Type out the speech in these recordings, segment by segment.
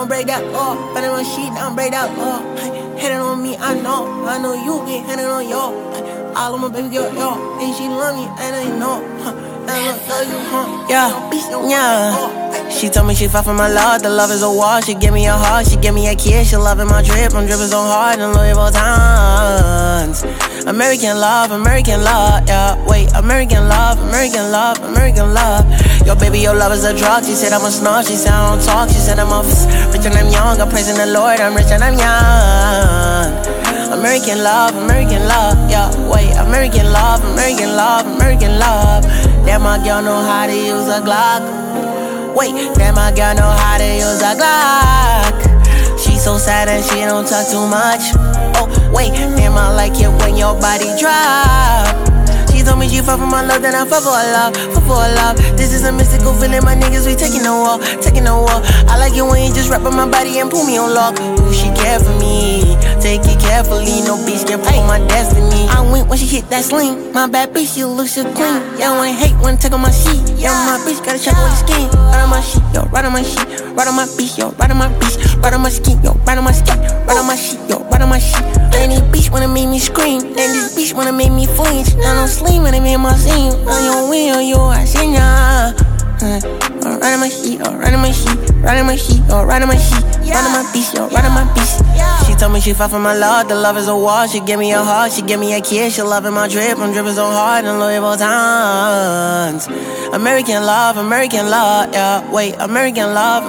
don't break that law. Better when she don't break that law. Hitting on me, I know you be hitting on yo. All of my baby girl, yo, and she love me, and I know. And I love you, yeah. She told me she fought for my love, the love is a wall. She give me a heart, she give me a kiss. She loving my drip, I'm dripping so hard in Louis Vuittons. American love, yeah. Wait, American love. Yo, baby, your love is a drug. She said I'm a snob, she said I don't talk. She said I'm rich and I'm young. I'm praising the Lord, I'm rich and I'm young. American love, yeah. Wait, American love. Damn, my girl know how to use a Glock. Wait, damn, my girl know how to use a Glock. She so sad and she don't talk too much. Oh, wait, damn, I like it when your body drop. She told me she fuck for my love, then I fuck for her love. This is a mystical feeling, my niggas, we taking a walk. I like it when you just wrap up my body and pull me on lock. Ooh, she care for me, take it carefully, no bitch can pull my destiny. I went when she hit that sling, my bad bitch, she looks so clean. Yeah, I hate when take on my sheet. Yeah, my bitch got a chop on the skin. Right on my sheet, yo, right on my sheet. Right on my bitch, yo, right on my bitch. Right on my skin, yo, right on my skin. Right on my sheet, yo, right on my sheet. And this bitch wanna make me scream, and this bitch wanna make me flinch. I don't sleep when I make my scene. On your wheel, yo, I seen ya. Right on my sheet, right on my sheet. Right on my sheet, right on my sheet. Right on my bitch, yo, right on my bitch. She told me she fought for my love, the love is a wall. She give me a heart, she give me a kiss. She loving my drip, I'm dripping so hard in Louis Vuittons. American love, yeah. Wait, American love.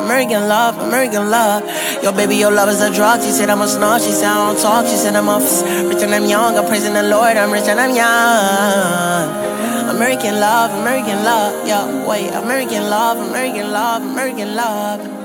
Yo, baby, your love is a drug. She said I'm a snob, she said I don't talk. She said I'm rich and I'm young. I'm praising the Lord, I'm rich and I'm young. American love, yeah. Wait, American love.